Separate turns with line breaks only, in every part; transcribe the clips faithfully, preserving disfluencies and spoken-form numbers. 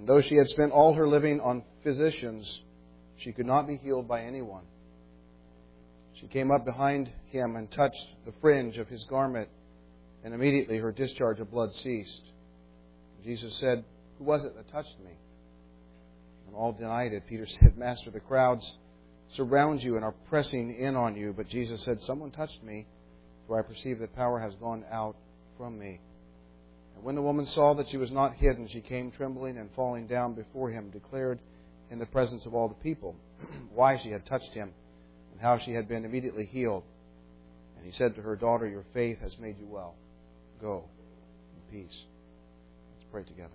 And though she had spent all her living on physicians, she could not be healed by anyone. She came up behind him and touched the fringe of his garment, and immediately her discharge of blood ceased. Jesus said, "Who was it that touched me?" And all denied it. Peter said, "Master, the crowds surround you and are pressing in on you." But Jesus said, "Someone touched me, for I perceive that power has gone out from me." And when the woman saw that she was not hidden, she came trembling and falling down before him, declared in the presence of all the people why she had touched him and how she had been immediately healed. And he said to her, "Daughter, your faith has made you well. Go in peace." Let's pray together.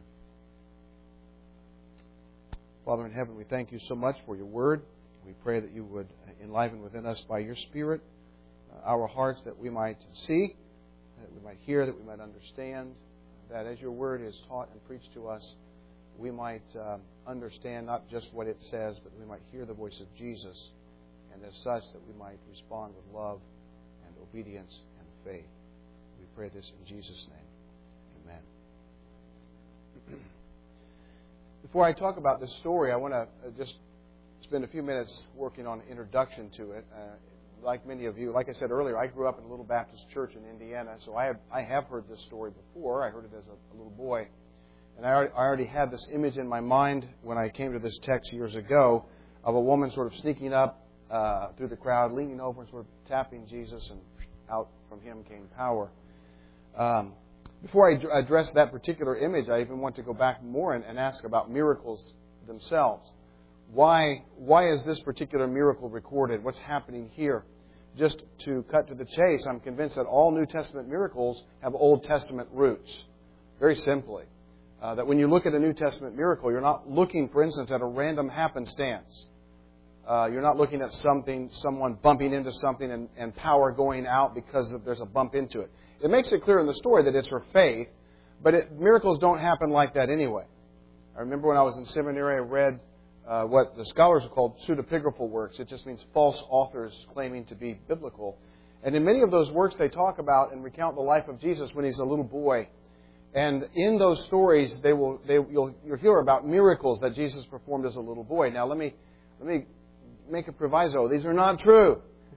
Father in heaven, we thank you so much for your word. We pray that you would enliven within us by your Spirit uh, our hearts, that we might see, that we might hear, that we might understand, that as your word is taught and preached to us, we might uh, understand not just what it says, but we might hear the voice of Jesus, and as such that we might respond with love and obedience and faith. We pray this in Jesus' name. Amen. Before I talk about this story, I want to just spend a few minutes working on an introduction to it. Uh, like many of you, like I said earlier, I grew up in a little Baptist church in Indiana, so I have, I have heard this story before. I heard it as a, a little boy. And I already, I already had this image in my mind when I came to this text years ago of a woman sort of sneaking up uh, through the crowd, leaning over and sort of tapping Jesus, and out from him came power. Um, before I d- address that particular image, I even want to go back more and, and ask about miracles themselves. Why, why is this particular miracle recorded? What's happening here? Just to cut to the chase, I'm convinced that all New Testament miracles have Old Testament roots. Very simply. Uh, that when you look at a New Testament miracle, you're not looking, for instance, at a random happenstance. Uh, you're not looking at something, someone bumping into something and, and power going out because of, there's a bump into it. It makes it clear in the story that it's her faith, but it, miracles don't happen like that anyway. I remember when I was in seminary, I read uh, what the scholars have called pseudepigraphal works. It just means false authors claiming to be biblical. And in many of those works, they talk about and recount the life of Jesus when he's a little boy. And in those stories, they will they you'll you'll hear about miracles that Jesus performed as a little boy. Now, let me let me make a proviso. These are not true.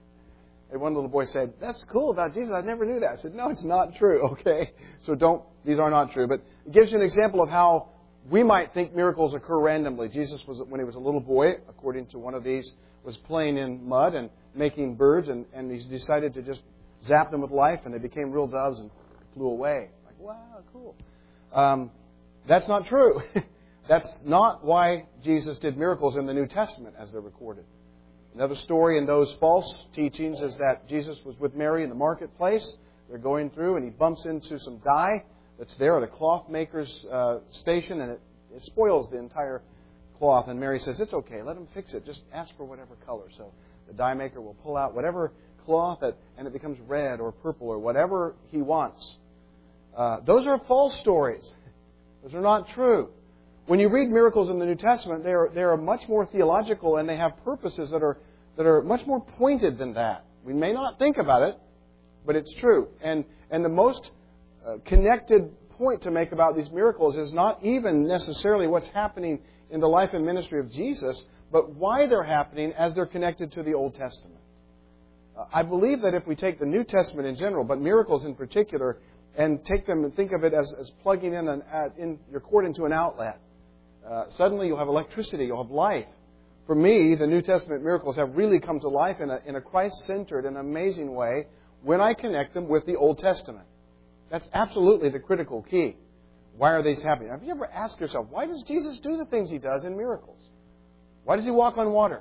And one little boy said, "That's cool about Jesus. I never knew that." I said, "No, it's not true." Okay, so don't. These are not true. But it gives you an example of how we might think miracles occur randomly. Jesus was, when he was a little boy, according to one of these, was playing in mud and making birds, and, and he decided to just zap them with life, and they became real doves and flew away. Like, wow, cool. Um, that's not true. That's not why Jesus did miracles in the New Testament as they're recorded. Another story in those false teachings is that Jesus was with Mary in the marketplace. They're going through, and he bumps into some dye that's there at a cloth maker's uh, station, and it, it spoils the entire cloth. And Mary says, "It's okay, let him fix it. Just ask for whatever color." So the dye maker will pull out whatever cloth, that, and it becomes red or purple or whatever he wants. Uh, those are false stories. Those are not true. When you read miracles in the New Testament, they are they are much more theological, and they have purposes that are that are much more pointed than that. We may not think about it, but it's true. And and the most uh, connected point to make about these miracles is not even necessarily what's happening in the life and ministry of Jesus, but why they're happening as they're connected to the Old Testament. Uh, I believe that if we take the New Testament in general, but miracles in particular, and take them and think of it as, as plugging in, an, uh, in your cord into an outlet, uh, suddenly you'll have electricity, you'll have life. For me, the New Testament miracles have really come to life in a, in a Christ-centered and amazing way when I connect them with the Old Testament. That's absolutely the critical key. Why are these happening? Have you ever asked yourself, why does Jesus do the things he does in miracles? Why does he walk on water?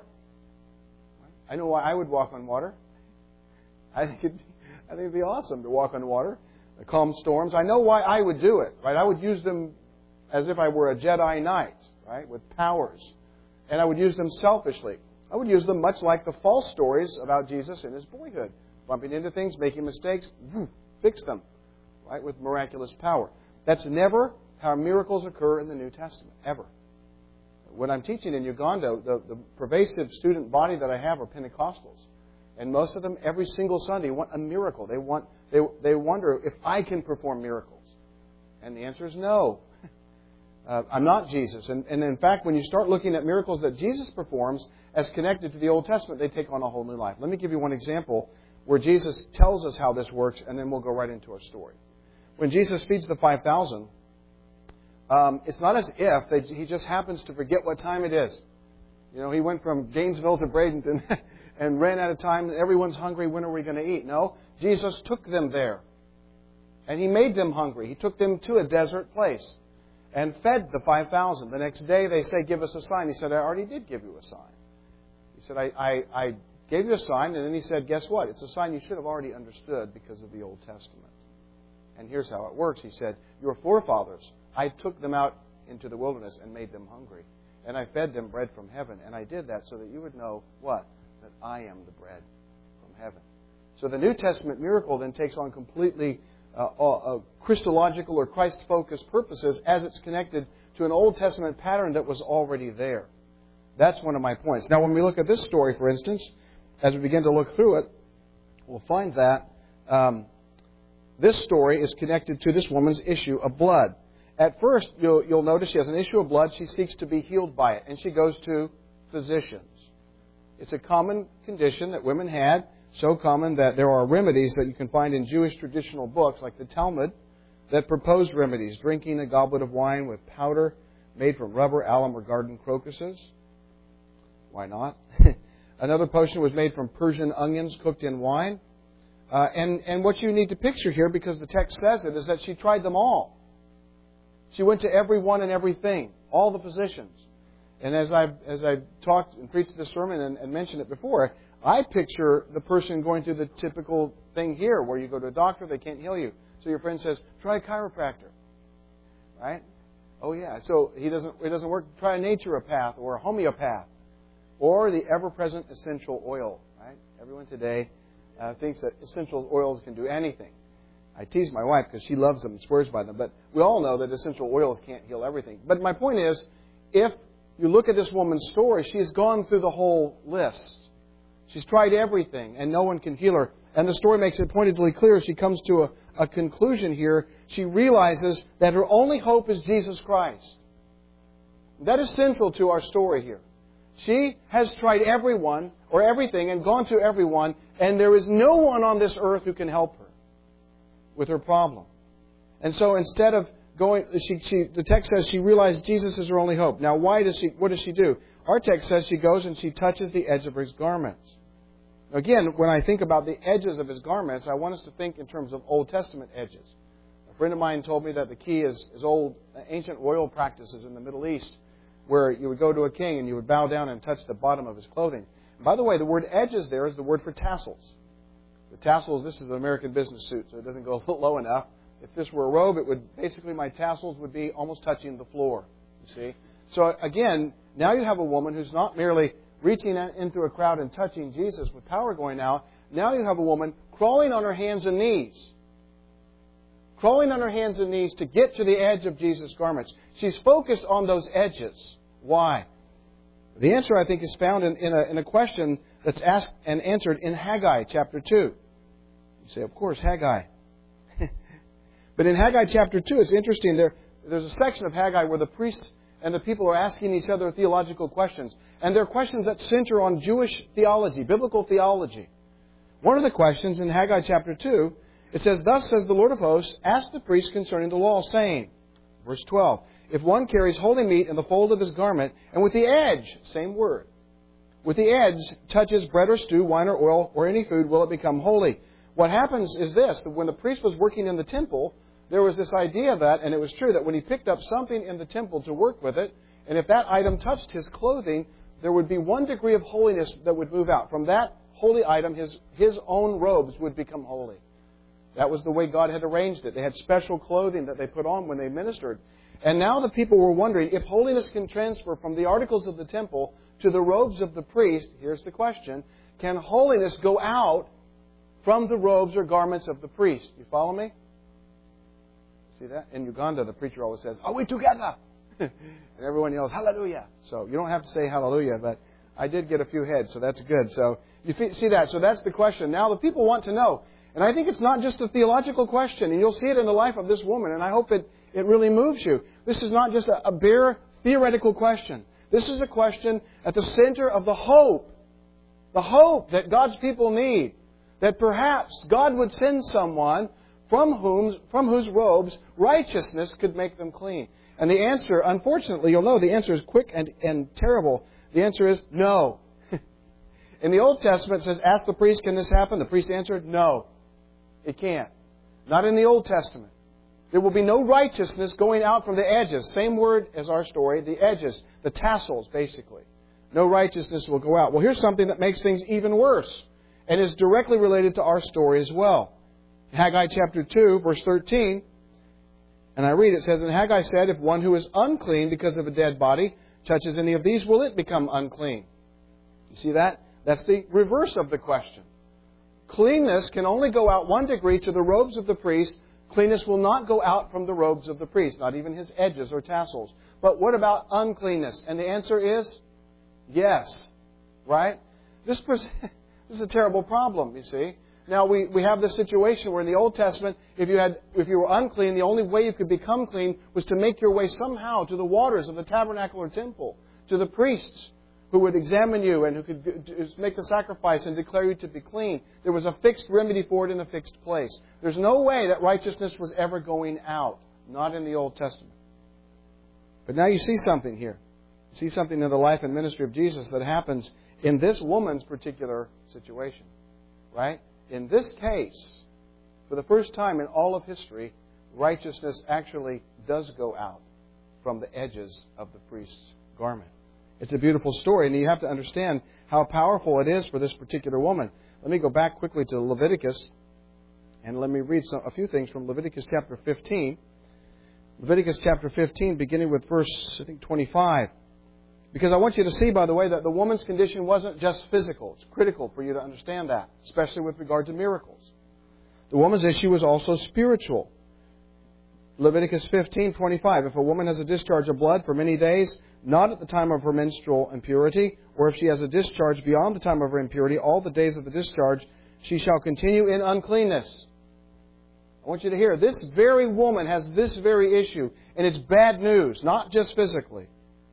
I know why I would walk on water. I think it'd, I think it'd be awesome to walk on water, calm storms. I know why I would do it, right? I would use them as if I were a Jedi Knight, right, with powers. And I would use them selfishly. I would use them much like the false stories about Jesus in his boyhood. Bumping into things, making mistakes, whoo, fix them, right, with miraculous power. That's never how miracles occur in the New Testament, ever. When I'm teaching in Uganda, the, the pervasive student body that I have are Pentecostals. And most of them, every single Sunday, want a miracle. They want, they, they wonder if I can perform miracles. And the answer is no. Uh, I'm not Jesus. And, and in fact, when you start looking at miracles that Jesus performs as connected to the Old Testament, they take on a whole new life. Let me give you one example where Jesus tells us how this works, and then we'll go right into our story. When Jesus feeds the five thousand, um, it's not as if they, he just happens to forget what time it is. You know, he went from Gainesville to Bradenton and ran out of time. Everyone's hungry. When are we going to eat? No, Jesus took them there. And He made them hungry. He took them to a desert place and fed the five thousand. The next day they say, give us a sign. He said, I already did give you a sign. He said, I, I, I gave you a sign. And then He said, guess what? It's a sign you should have already understood because of the Old Testament. And here's how it works. He said, your forefathers, I took them out into the wilderness and made them hungry. And I fed them bread from heaven. And I did that so that you would know what? That I am the bread from heaven. So the New Testament miracle then takes on completely uh, uh, Christological or Christ-focused purposes as it's connected to an Old Testament pattern that was already there. That's one of my points. Now, when we look at this story, for instance, as we begin to look through it, we'll find that um, this story is connected to this woman's issue of blood. At first, you'll, you'll notice she has an issue of blood. She seeks to be healed by it, and she goes to physicians. It's a common condition that women had, so common that there are remedies that you can find in Jewish traditional books, like the Talmud, that propose remedies. Drinking a goblet of wine with powder made from rubber, alum, or garden crocuses. Why not? Another potion was made from Persian onions cooked in wine. Uh, and, and what you need to picture here, because the text says it, is that she tried them all. She went to every one and everything, all the physicians. And as I've, as I've talked and preached this sermon and, and mentioned it before, I picture the person going through the typical thing here, where you go to a doctor, they can't heal you. So your friend says, try a chiropractor. Right? Oh yeah, so he doesn't, it doesn't work. Try a naturopath or a homeopath. Or the ever-present essential oil. Right? Everyone today uh, thinks that essential oils can do anything. I tease my wife because she loves them and swears by them. But we all know that essential oils can't heal everything. But my point is, if you look at this woman's story, she's gone through the whole list. She's tried everything, and no one can heal her. And the story makes it pointedly clear. She comes to a, a conclusion here. She realizes that her only hope is Jesus Christ. That is central to our story here. She has tried everyone or everything and gone to everyone, and there is no one on this earth who can help her with her problem. And so instead of going, she, she, the text says she realized Jesus is her only hope. Now, why does she? What does she do? Our text says she goes and she touches the edge of his garments. Again, when I think about the edges of his garments, I want us to think in terms of Old Testament edges. A friend of mine told me that the key is, is old, ancient royal practices in the Middle East, where you would go to a king and you would bow down and touch the bottom of his clothing. And by the way, the word edges there is the word for tassels. The tassels, this is an American business suit, so it doesn't go low enough. If this were a robe, it would basically, my tassels would be almost touching the floor, you see. So again, now you have a woman who's not merely reaching into a crowd and touching Jesus with power going out. Now you have a woman crawling on her hands and knees. Crawling on her hands and knees to get to the edge of Jesus' garments. She's focused on those edges. Why? The answer, I think, is found in, in, a, in a question that's asked and answered in Haggai chapter two. You say, of course, Haggai. But in Haggai chapter two, it's interesting. There, there's a section of Haggai where the priests and the people are asking each other theological questions. And they're questions that center on Jewish theology, biblical theology. One of the questions in Haggai chapter two, it says, thus says the Lord of hosts, ask the priest concerning the law, saying, verse twelve, if one carries holy meat in the fold of his garment, and with the edge, same word, with the edge touches bread or stew, wine or oil, or any food, will it become holy? What happens is this, that when the priest was working in the temple, there was this idea that, and it was true, that when he picked up something in the temple to work with it, and if that item touched his clothing, there would be one degree of holiness that would move out. From that holy item, his, his own robes would become holy. That was the way God had arranged it. They had special clothing that they put on when they ministered. And now the people were wondering, if holiness can transfer from the articles of the temple to the robes of the priest, here's the question, can holiness go out from the robes or garments of the priest? You follow me? See that? In Uganda, the preacher always says, are we together? And everyone yells, hallelujah. So you don't have to say hallelujah, but I did get a few heads, so that's good. So you see that? So that's the question. Now the people want to know. And I think it's not just a theological question, and you'll see it in the life of this woman, and I hope it, it really moves you. This is not just a, a bare theoretical question. This is a question at the center of the hope. The hope that God's people need. That perhaps God would send someone from whom, from whose robes righteousness could make them clean. And the answer, unfortunately, you'll know the answer is quick and, and terrible. The answer is no. In the Old Testament, it says, ask the priest, can this happen? The priest answered, no, it can't. Not in the Old Testament. There will be no righteousness going out from the edges. Same word as our story, the edges, the tassels, basically. No righteousness will go out. Well, here's something that makes things even worse and is directly related to our story as well. Haggai chapter two, verse thirteen, and I read, it says, and Haggai said, if one who is unclean because of a dead body touches any of these, will it become unclean? You see that? That's the reverse of the question. Cleanness can only go out one degree to the robes of the priest. Cleanness will not go out from the robes of the priest, not even his edges or tassels. But what about uncleanness? And the answer is yes. Right? This, this is a terrible problem, you see. Now, we, we have this situation where in the Old Testament, if you had if you were unclean, the only way you could become clean was to make your way somehow to the waters of the tabernacle or temple, to the priests who would examine you and who could make the sacrifice and declare you to be clean. There was a fixed remedy for it in a fixed place. There's no way that righteousness was ever going out. Not in the Old Testament. But now you see something here. You see something in the life and ministry of Jesus that happens in this woman's particular situation. Right? In this case, for the first time in all of history, righteousness actually does go out from the edges of the priest's garment. It's a beautiful story, and you have to understand how powerful it is for this particular woman. Let me go back quickly to Leviticus, and let me read some, a few things from Leviticus chapter fifteen. Leviticus chapter fifteen, beginning with verse, I think, twenty-five. Because I want you to see, by the way, that the woman's condition wasn't just physical. It's critical for you to understand that, especially with regard to miracles. The woman's issue was also spiritual. Leviticus fifteen twenty-five. If a woman has a discharge of blood for many days, not at the time of her menstrual impurity, or if she has a discharge beyond the time of her impurity, all the days of the discharge, she shall continue in uncleanness. I want you to hear, this very woman has this very issue, and it's bad news, not just physically.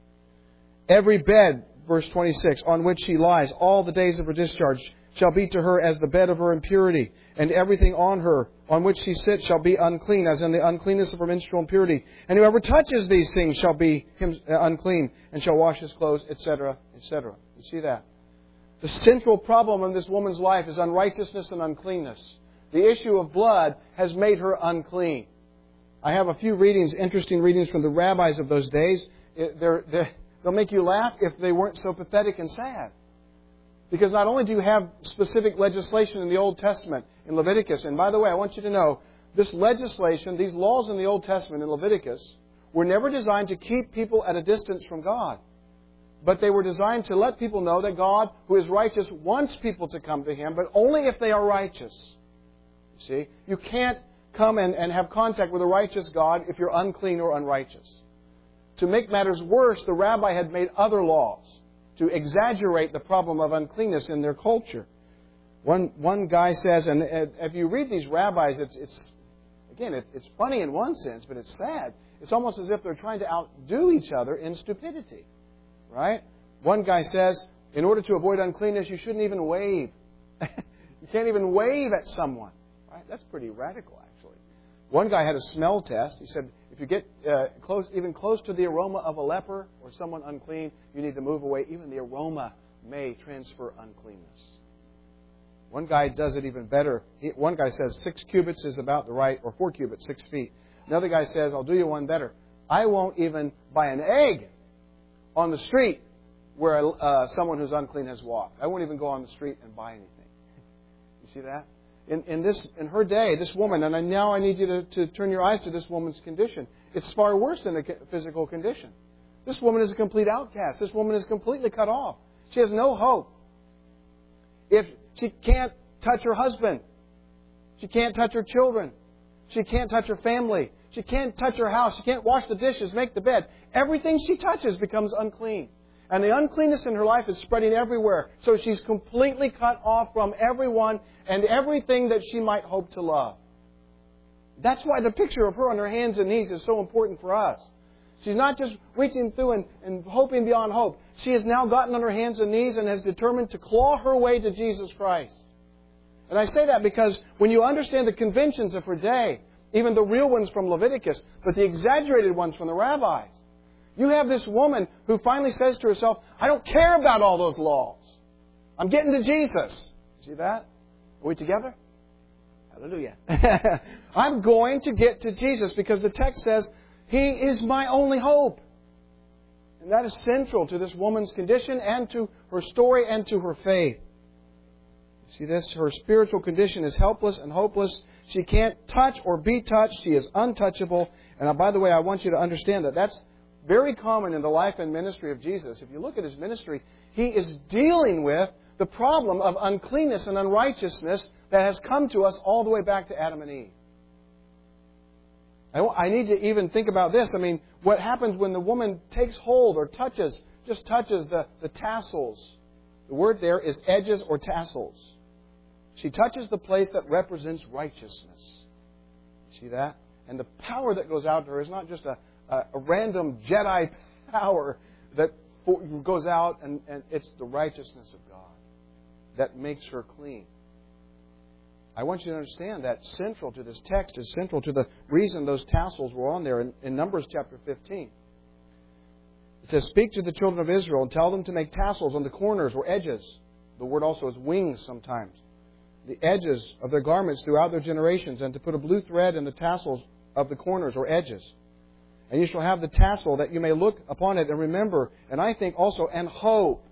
Every bed, verse twenty-six, on which she lies all the days of her discharge shall be to her as the bed of her impurity, and everything on her on which she sits shall be unclean, as in the uncleanness of her menstrual impurity. And whoever touches these things shall be unclean, and shall wash his clothes, et cetera, et cetera. You see that? The central problem in this woman's life is unrighteousness and uncleanness. The issue of blood has made her unclean. I have a few readings, interesting readings from the rabbis of those days. They're, they're, they'll make you laugh if they weren't so pathetic and sad. Because not only do you have specific legislation in the Old Testament, in Leviticus, and by the way, I want you to know, this legislation, these laws in the Old Testament in Leviticus, were never designed to keep people at a distance from God. But they were designed to let people know that God, who is righteous, wants people to come to Him, but only if they are righteous. You see? You can't come and, and have contact with a righteous God if you're unclean or unrighteous. To make matters worse, the rabbi had made other laws to exaggerate the problem of uncleanness in their culture. One one guy says, and if you read these rabbis, it's, it's again, it's, it's funny in one sense, but it's sad. It's almost as if they're trying to outdo each other in stupidity. Right? One guy says, in order to avoid uncleanness, you shouldn't even wave. You can't even wave at someone. Right? That's pretty radical, actually. One guy had a smell test. He said, if you get uh, close, even close to the aroma of a leper or someone unclean, you need to move away. Even the aroma may transfer uncleanness. One guy does it even better. He, one guy says six cubits is about the right, or four cubits, six feet. Another guy says, I'll do you one better. I won't even buy an egg on the street where uh, someone who's unclean has walked. I won't even go on the street and buy anything. You see that? In, in this, in her day, this woman, and I, now I need you to, to turn your eyes to this woman's condition. It's far worse than a physical condition. This woman is a complete outcast. This woman is completely cut off. She has no hope. If she can't touch her husband, she can't touch her children, she can't touch her family, she can't touch her house, she can't wash the dishes, make the bed. Everything she touches becomes unclean. And the uncleanness in her life is spreading everywhere. So she's completely cut off from everyone and everything that she might hope to love. That's why the picture of her on her hands and knees is so important for us. She's not just reaching through and, and hoping beyond hope. She has now gotten on her hands and knees and has determined to claw her way to Jesus Christ. And I say that because when you understand the conventions of her day, even the real ones from Leviticus, but the exaggerated ones from the rabbis, you have this woman who finally says to herself, I don't care about all those laws. I'm getting to Jesus. See that? Are we together? Hallelujah. I'm going to get to Jesus because the text says, He is my only hope. And that is central to this woman's condition and to her story and to her faith. See this? Her spiritual condition is helpless and hopeless. She can't touch or be touched. She is untouchable. And by the way, I want you to understand that that's very common in the life and ministry of Jesus. If you look at His ministry, He is dealing with the problem of uncleanness and unrighteousness that has come to us all the way back to Adam and Eve. I need to even think about this. I mean, what happens when the woman takes hold or touches, just touches the, the tassels. The word there is edges or tassels. She touches the place that represents righteousness. See that? And the power that goes out to her is not just a, a, a random Jedi power that goes out, and, and it's the righteousness of God that makes her clean. I want you to understand that central to this text is central to the reason those tassels were on there in, in Numbers chapter fifteen. It says, Speak to the children of Israel and tell them to make tassels on the corners or edges. The word also is wings sometimes. The edges of their garments throughout their generations, and to put a blue thread in the tassels of the corners or edges. And you shall have the tassel that you may look upon it and remember, and I think also, and hope.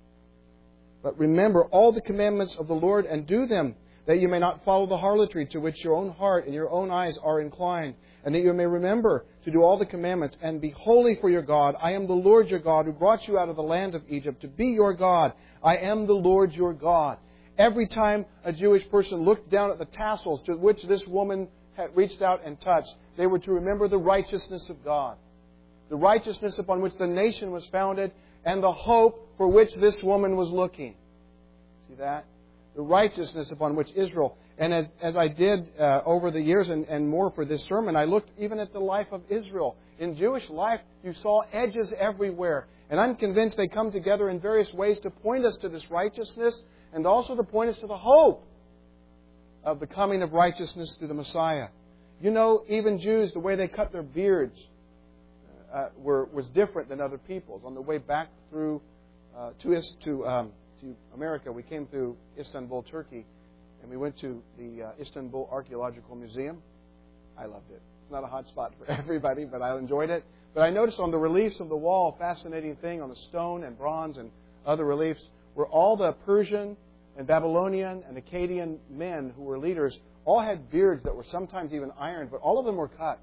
But remember all the commandments of the Lord and do them, that you may not follow the harlotry to which your own heart and your own eyes are inclined, and that you may remember to do all the commandments, and be holy for your God. I am the Lord your God, who brought you out of the land of Egypt to be your God. I am the Lord your God. Every time a Jewish person looked down at the tassels to which this woman had reached out and touched, they were to remember the righteousness of God, the righteousness upon which the nation was founded, and the hope for which this woman was looking. See that? The righteousness upon which Israel, and as, as I did uh, over the years and, and more for this sermon, I looked even at the life of Israel. In Jewish life, you saw edges everywhere. And I'm convinced they come together in various ways to point us to this righteousness and also to point us to the hope of the coming of righteousness through the Messiah. You know, even Jews, the way they cut their beards uh, were was different than other people's. On the way back through uh, to, to um, to America, we came through Istanbul, Turkey, and we went to the uh, Istanbul Archaeological Museum. I loved it. It's not a hot spot for everybody, but I enjoyed it. But I noticed on the reliefs of the wall, a fascinating thing on the stone and bronze and other reliefs, were all the Persian and Babylonian and Akkadian men who were leaders all had beards that were sometimes even ironed, but all of them were cut.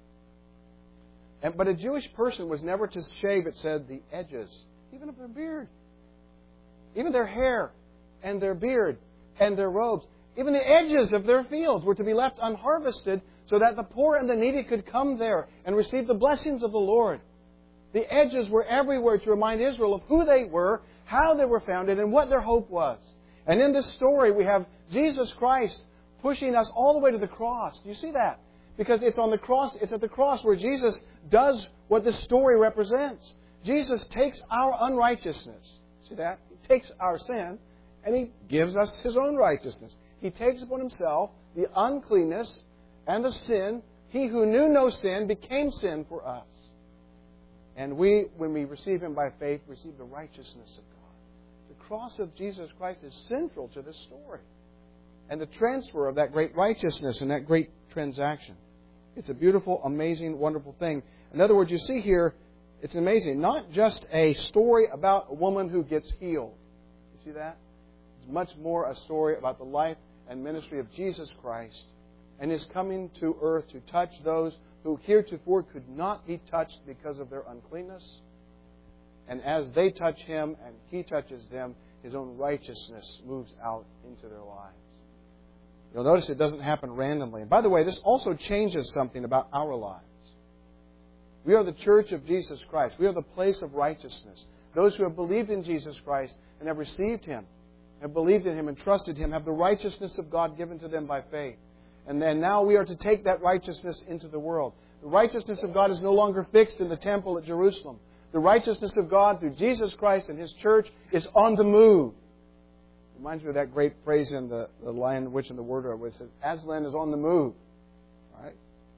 And, but a Jewish person was never to shave, it said, the edges, even of their beard. Even their hair and their beard and their robes, even the edges of their fields were to be left unharvested so that the poor and the needy could come there and receive the blessings of the Lord. The edges were everywhere to remind Israel of who they were, how they were founded, and what their hope was. And in this story, we have Jesus Christ pushing us all the way to the cross. Do you see that? Because it's on the cross, it's at the cross where Jesus does what this story represents. Jesus takes our unrighteousness. See that? He takes our sin and He gives us His own righteousness. He takes upon Himself the uncleanness and the sin. He who knew no sin became sin for us. And we, when we receive Him by faith, receive the righteousness of God. The cross of Jesus Christ is central to this story. And the transfer of that great righteousness and that great transaction. It's a beautiful, amazing, wonderful thing. In other words, you see here, it's amazing. Not just a story about a woman who gets healed. You see that? It's much more a story about the life and ministry of Jesus Christ and His coming to earth to touch those who heretofore could not be touched because of their uncleanness. And as they touch Him and He touches them, His own righteousness moves out into their lives. You'll notice it doesn't happen randomly. And by the way, this also changes something about our lives. We are the church of Jesus Christ. We are the place of righteousness. Those who have believed in Jesus Christ and have received Him, have believed in Him and trusted Him, have the righteousness of God given to them by faith. And then now we are to take that righteousness into the world. The righteousness of God is no longer fixed in the temple at Jerusalem. The righteousness of God through Jesus Christ and His church is on the move. It reminds me of that great phrase in the, the Lion, the Witch, and the Wardrobe, where it says, Aslan is on the move. Right?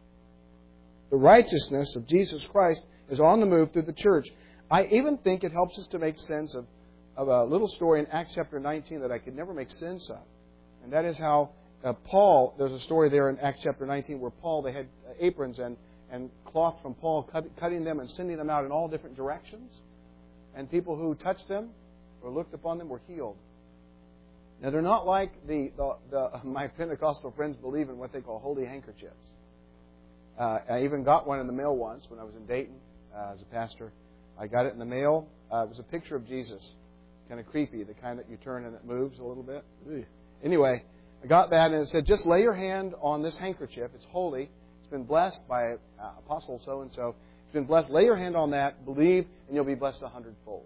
The righteousness of Jesus Christ is on the move through the church. I even think it helps us to make sense of, of a little story in Acts chapter nineteen that I could never make sense of. And that is how uh, Paul, there's a story there in Acts chapter nineteen where Paul, they had uh, aprons and, and cloth from Paul, cut, cutting them and sending them out in all different directions. And people who touched them or looked upon them were healed. Now, they're not like the, the, the my Pentecostal friends believe in what they call holy handkerchiefs. Uh, I even got one in the mail once when I was in Dayton uh, as a pastor. I got it in the mail. Uh, it was a picture of Jesus. Kind of creepy, the kind that you turn and it moves a little bit. Anyway, I got that and it said, just lay your hand on this handkerchief. It's holy. It's been blessed by uh, Apostle so-and-so. It's been blessed. Lay your hand on that, believe, and you'll be blessed a hundredfold.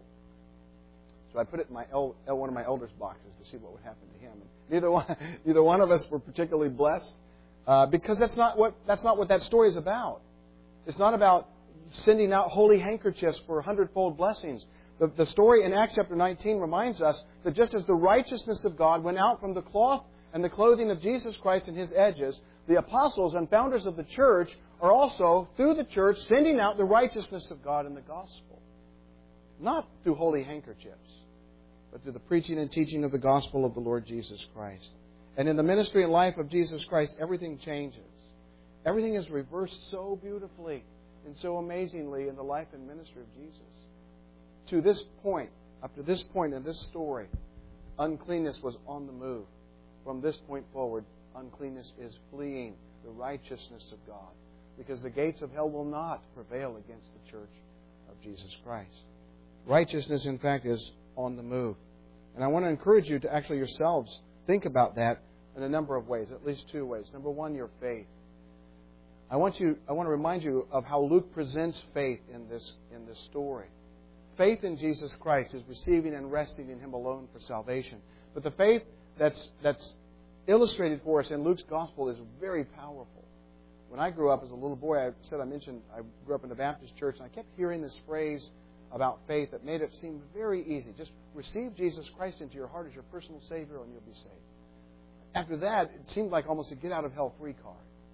So I put it in my el- one of my elders' boxes to see what would happen to him. And neither one, neither one of us were particularly blessed uh, because that's not what that's not what that story is about. It's not about sending out holy handkerchiefs for hundredfold blessings. The, the story in Acts chapter nineteen reminds us that just as the righteousness of God went out from the cloth and the clothing of Jesus Christ and His edges, the apostles and founders of the church are also, through the church, sending out the righteousness of God in the gospel. Not through holy handkerchiefs, but through the preaching and teaching of the gospel of the Lord Jesus Christ. And in the ministry and life of Jesus Christ, everything changes. Everything is reversed so beautifully and so amazingly in the life and ministry of Jesus. To this point, up to this point in this story, uncleanness was on the move. From this point forward, uncleanness is fleeing the righteousness of God, because the gates of hell will not prevail against the church of Jesus Christ. Righteousness, in fact, is on the move. And I want to encourage you to actually yourselves think about that in a number of ways, at least two ways. Number one, your faith. I want you I want to remind you of how Luke presents faith in this in this story. Faith in Jesus Christ is receiving and resting in Him alone for salvation. But the faith that's that's illustrated for us in Luke's gospel is very powerful. When I grew up as a little boy, I said I mentioned I grew up in a Baptist church, and I kept hearing this phrase about faith that made it seem very easy. Just receive Jesus Christ into your heart as your personal Savior and you'll be saved. After that, it seemed like almost a get-out-of-hell-free card.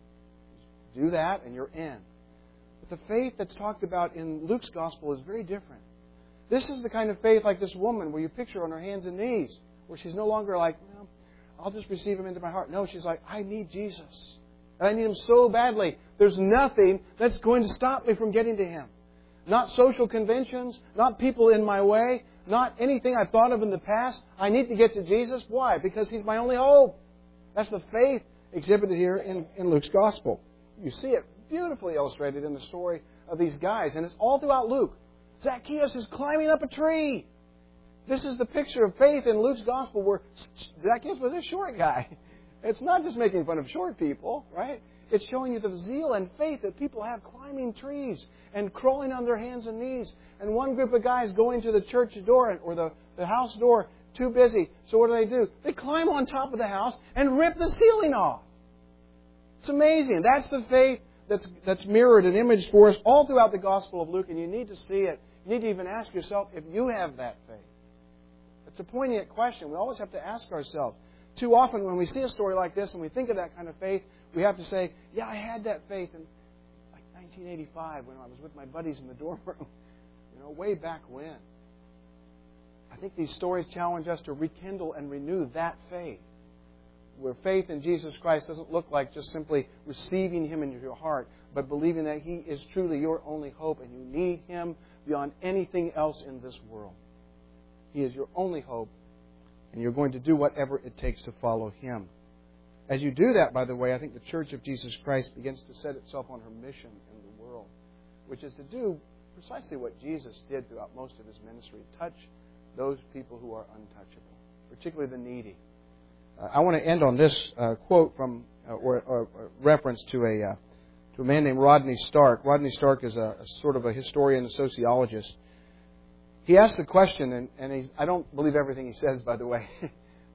Just do that and you're in. But the faith that's talked about in Luke's gospel is very different. This is the kind of faith like this woman where you picture her on her hands and knees, where she's no longer like, well, I'll just receive Him into my heart. No, she's like, I need Jesus. And I need Him so badly. There's nothing that's going to stop me from getting to Him. Not social conventions, not people in my way, not anything I've thought of in the past. I need to get to Jesus. Why? Because He's my only hope. That's the faith exhibited here in, in Luke's gospel. You see it beautifully illustrated in the story of these guys. And it's all throughout Luke. Zacchaeus is climbing up a tree. This is the picture of faith in Luke's gospel where Zacchaeus was a short guy. It's not just making fun of short people, right? It's showing you the zeal and faith that people have climbing trees and crawling on their hands and knees. And one group of guys going to the church door or the, the house door, too busy. So what do they do? They climb on top of the house and rip the ceiling off. It's amazing. That's the faith that's, that's mirrored and imaged for us all throughout the Gospel of Luke. And you need to see it. You need to even ask yourself if you have that faith. It's a poignant question. We always have to ask ourselves. Too often when we see a story like this and we think of that kind of faith, we have to say, yeah, I had that faith in like nineteen eighty-five when I was with my buddies in the dorm room. You know, way back when. I think these stories challenge us to rekindle and renew that faith. Where faith in Jesus Christ doesn't look like just simply receiving Him into your heart, but believing that He is truly your only hope and you need Him beyond anything else in this world. He is your only hope, and you're going to do whatever it takes to follow Him. As you do that, by the way, I think the Church of Jesus Christ begins to set itself on her mission in the world, which is to do precisely what Jesus did throughout most of His ministry, touch those people who are untouchable, particularly the needy. Uh, I want to end on this uh, quote from, uh, or, or, or reference to a uh, to a man named Rodney Stark. Rodney Stark is a, a sort of a historian and sociologist. He asked the question, and, and he's, I don't believe everything he says, by the way,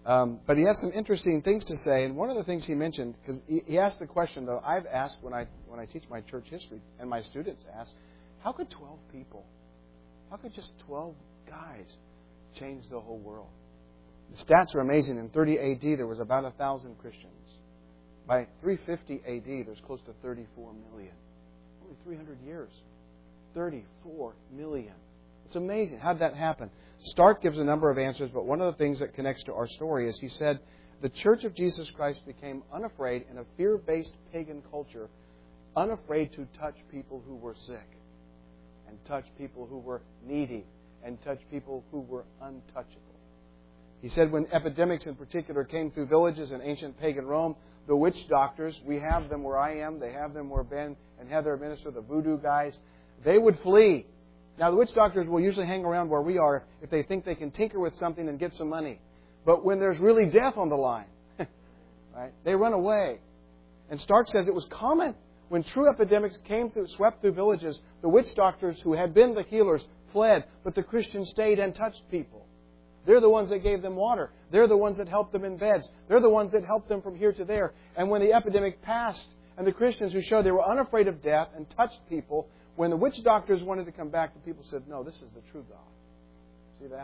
Um, but he has some interesting things to say, and one of the things he mentioned, because he, he asked the question that I've asked when I when I teach my church history, and my students ask, how could twelve people, how could just twelve guys change the whole world? The stats are amazing. In thirty A D, there was about one thousand Christians. By three fifty A D, there's close to thirty-four million. Only three hundred years. thirty-four million. It's amazing. How did that happen? Stark gives a number of answers, but one of the things that connects to our story is he said, the Church of Jesus Christ became unafraid in a fear-based pagan culture, unafraid to touch people who were sick, and touch people who were needy, and touch people who were untouchable. He said when epidemics in particular came through villages in ancient pagan Rome, the witch doctors, we have them where I am, they have them where Ben and Heather administer, the voodoo guys, they would flee. Now, the witch doctors will usually hang around where we are if they think they can tinker with something and get some money. But when there's really death on the line, right, they run away. And Stark says it was common. When true epidemics came through, swept through villages, the witch doctors who had been the healers fled, but the Christians stayed and touched people. They're the ones that gave them water. They're the ones that helped them in beds. They're the ones that helped them from here to there. And when the epidemic passed, and the Christians who showed they were unafraid of death and touched people, when the witch doctors wanted to come back, the people said, no, this is the true God. See that?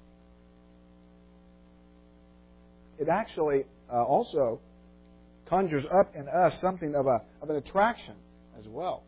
It actually uh, also conjures up in us something of a of an attraction as well.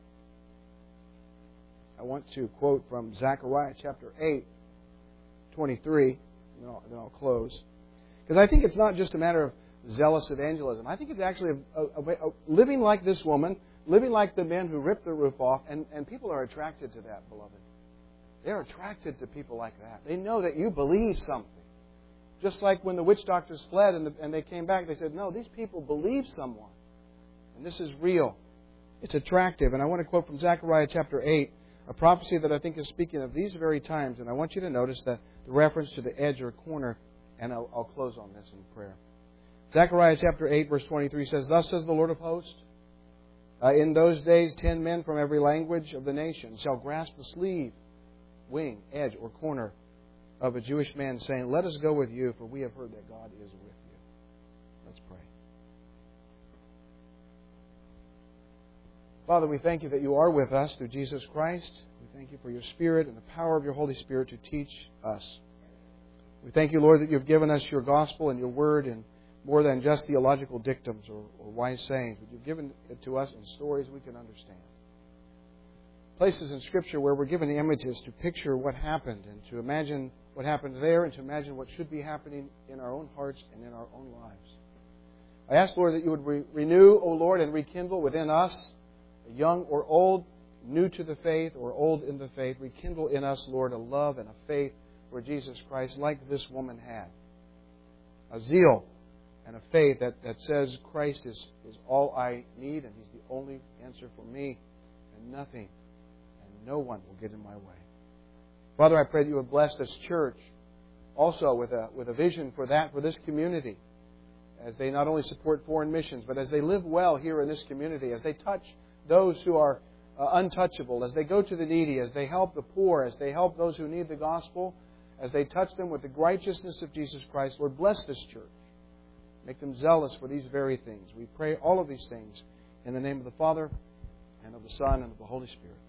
I want to quote from Zechariah chapter eight, twenty-three, and then I'll, then I'll close. Because I think it's not just a matter of zealous evangelism. I think it's actually a, a, a, a living like this woman, living like the men who ripped the roof off, and, and people are attracted to that, beloved. They're attracted to people like that. They know that you believe something. Just like when the witch doctors fled and, the, and they came back, they said, no, these people believe someone. And this is real. It's attractive. And I want to quote from Zechariah chapter eight, a prophecy that I think is speaking of these very times. And I want you to notice that the reference to the edge or corner, and I'll, I'll close on this in prayer. Zechariah chapter eight, verse twenty-three says, thus says the Lord of hosts, uh, in those days ten men from every language of the nation shall grasp the sleeve, wing, edge, or corner of a Jewish man, saying, let us go with you, for we have heard that God is with you. Let's pray. Father, we thank you that you are with us through Jesus Christ. We thank you for your Spirit and the power of your Holy Spirit to teach us. We thank you, Lord, that you've given us your gospel and your word in more than just theological dictums or, or wise sayings, but you've given it to us in stories we can understand. Places in Scripture where we're given images to picture what happened and to imagine what happened there and to imagine what should be happening in our own hearts and in our own lives. I ask, Lord, that you would re- renew, O Lord, and rekindle within us, young or old, new to the faith or old in the faith, rekindle in us, Lord, a love and a faith for Jesus Christ like this woman had. A zeal and a faith that, that says Christ is, is all I need and He's the only answer for me and nothing. No one will get in my way. Father, I pray that you would bless this church also with a, with a vision for that, for this community, as they not only support foreign missions, but as they live well here in this community, as they touch those who are uh, untouchable, as they go to the needy, as they help the poor, as they help those who need the gospel, as they touch them with the righteousness of Jesus Christ. Lord, bless this church. Make them zealous for these very things. We pray all of these things in the name of the Father, and of the Son, and of the Holy Spirit.